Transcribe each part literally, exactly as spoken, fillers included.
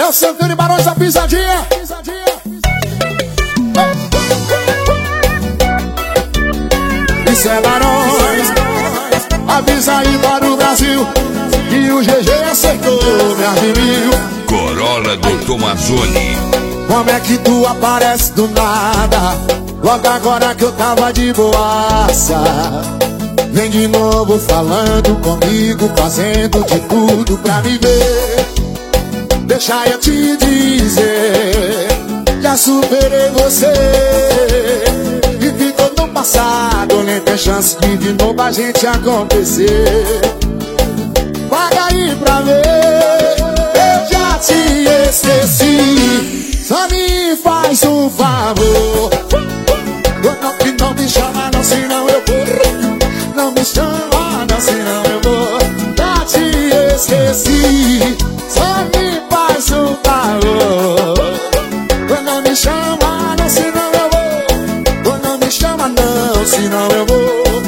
É o Santana e Barões da Pisadinha. Isso é Barões. Avisa aí para o Brasil que o G G acertou, me admiro. Corolla do Tomazoni. Como é que tu aparece do nada? Logo agora que eu tava de boaça. Vem de novo falando comigo, fazendo de tudo pra me ver. Deixa eu te dizer, já superei você. E ficou no passado, nem tem chance de de novo a gente acontecer. Paga aí pra ver, eu já te esqueci. Só me faz um favor, não, que não me chama não, senão eu vou. Não me chama não, senão eu vou. Já te esqueci. Só me faz um favor, não me chama não, senão eu vou. Não me chama não, senão eu vou.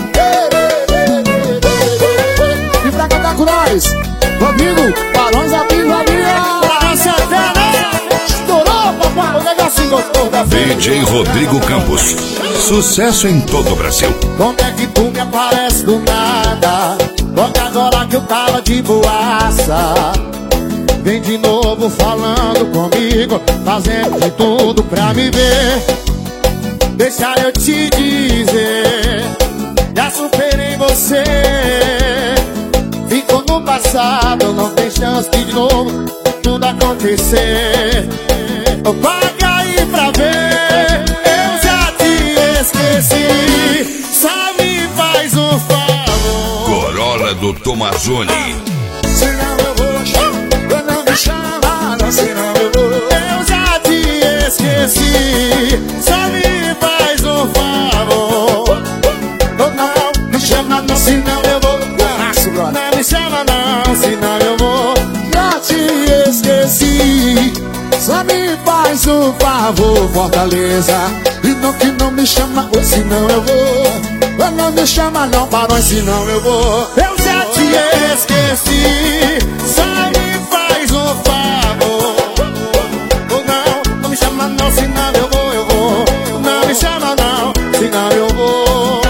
E pra cantar com nós, Rodrigo, Barões da Pisadinha. Estourou, papai, o negocinho gostou da D J Rodrigo Campos, sucesso em todo o Brasil. Como é que tu me aparece do nada? Logo agora que eu tava de boaça. Vem de novo falando comigo, fazendo de tudo pra me ver. Deixa eu te dizer, já superei você. Ficou no passado, não tem chance de de novo tudo acontecer. Paga aí pra ver, eu já te esqueci. Só me faz um favor, Corolla do Tomazoni. senão eu vou. Não me chama não, senão eu vou. Eu já te esqueci. Só me faz um favor, não me chama não, senão eu vou. Não me chama não, senão eu vou. Já te esqueci. Só me faz um favor, Fortaleza. E não que não me chama, ou senão eu vou. Não me chama não, Barões, senão eu vou. Eu já te esqueci. Só me faz um favor, ou não, não me chama não, senão eu vou, eu vou. Não me chama não, senão eu vou.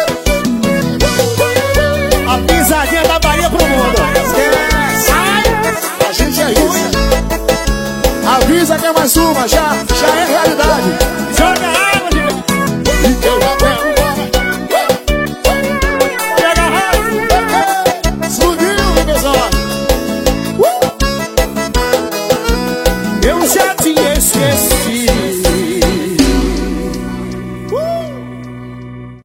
A pisadinha da Bahia pro mundo. A gente é isso. Avisa que é mais uma, já, já é realidade. Joga água, gente. E eu até pega a raiva. Explodiu, pessoal. uh! Eu já te esqueci.